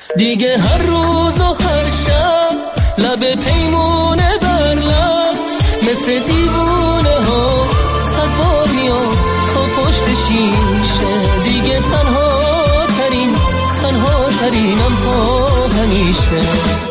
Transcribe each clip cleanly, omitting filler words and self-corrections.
دیگه هر روز و هر شب لب پیمونه بر لب مثل دیوونه ها صد بار میاد تا پشت شیشه. دیگه تنها ترینم تا همیشه.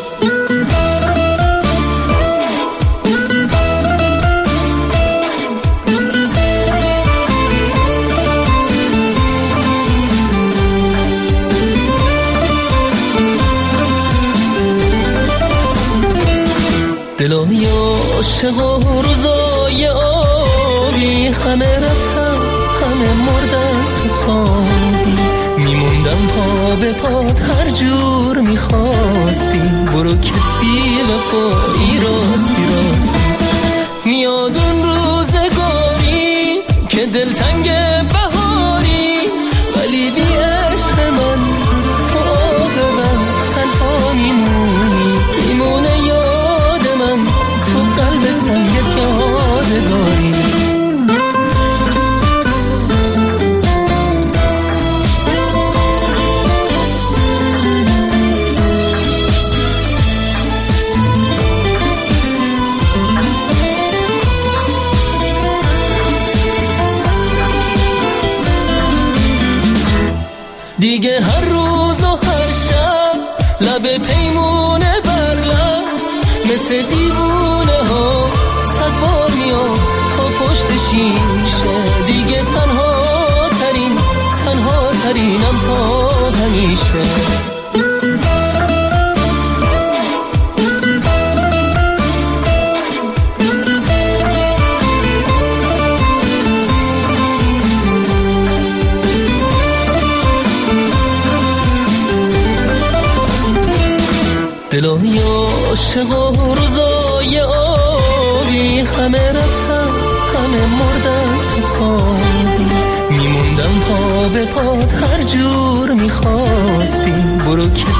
دلای عاشق و روزای آبی همه رفتن همه مردن تو خوابی. میموندم پا به پات هر جور میخواستی. برو که بی وفایی راستی میاد اون روزگاری که دلتنگ بهاری ولی بی عشق من تو آب من تنها میمونه یاد من تو قلب سنگت یادگاری. دیگه هر روز و هر شب لب پیمونه بر لب مثل دیوونه ها صد بار میاد تا پشت شیشه. دیگه تنها ترینم تا همیشه. دلای عاشق و روزای آبی همه رفتن همه مردن تو خوابی. میموندم پا به پات هر جور میخواستی. برو که